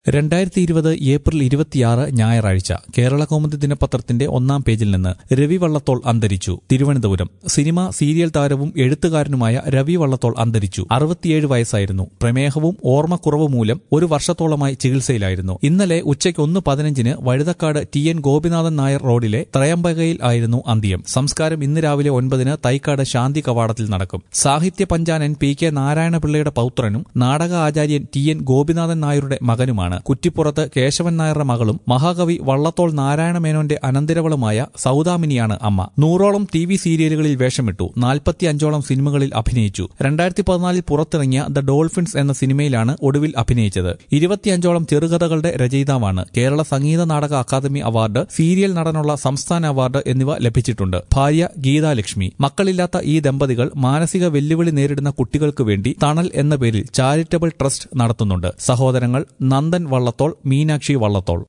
2020 April 26 ഞായറാഴ്ച കേരളകൗമുദി ദിനപത്രത്തിന്റെ ഒന്നാം പേജിൽ നിന്ന് രവി വള്ളത്തോൾ അന്തരിച്ചു. തിരുവനന്തപുരം. സിനിമ, സീരിയൽ താരവും എഴുത്തുകാരനുമായ രവി വള്ളത്തോൾ അന്തരിച്ചു. 67 വയസ്സായിരുന്നു. പ്രമേഹവും ഓർമ്മക്കുറവ് മൂലം ഒരു വർഷത്തോളമായി ചികിത്സയിലായിരുന്നു. ഇന്നലെ ഉച്ചയ്ക്ക് 1:15 വഴുതക്കാട് TN ഗോപിനാഥൻ നായർ റോഡിലെ ത്രയംബകയിൽ ആയിരുന്നു അന്ത്യം. സംസ്കാരം ഇന്ന് രാവിലെ 9 തൈക്കാട് ശാന്തി കവാടത്തിൽ നടക്കും. സാഹിത്യ പഞ്ചാനൻ PK നാരായണപിള്ളയുടെ പൗത്രനും നാടക ആചാര്യൻ TN ഗോപിനാഥൻ നായരുടെ മകനുമാണ്. കുറ്റിപ്പുറത്ത് കേശവൻ നായരുടെ മകളും മഹാകവി വള്ളത്തോൾ നാരായണ മേനോന്റെ അനന്തരവളുമായ സൗദാമിനിയാണ് അമ്മ. 100ഓളം TV സീരിയലുകളിൽ വേഷമിട്ടു. 45ഓളം സിനിമകളിൽ അഭിനയിച്ചു. 2014 പുറത്തിറങ്ങിയ ദ ഡോൾഫിൻസ് എന്ന സിനിമയിലാണ് ഒടുവിൽ അഭിനയിച്ചത്. 25ഓളം ചെറുകഥകളുടെ രചയിതാവാണ്. Kerala Sangeetha Nataka academy award, serial നടനുള്ള സംസ്ഥാന അവാർഡ് എന്നിവ ലഭിച്ചിട്ടുണ്ട്. ഭാര്യ ഗീതാലക്ഷ്മി. മക്കളില്ലാത്ത ഈ ദമ്പതികൾ മാനസിക വെല്ലുവിളി നേരിടുന്ന കുട്ടികൾക്ക് വേണ്ടി തണൽ എന്ന പേരിൽ ചാരിറ്റബിൾ ട്രസ്റ്റ് നടത്തുന്നുണ്ട്. സഹോദരങ്ങൾ നന്ദൻ വള്ളത്തോൾ, മീനാക്ഷി വള്ളത്തോൾ.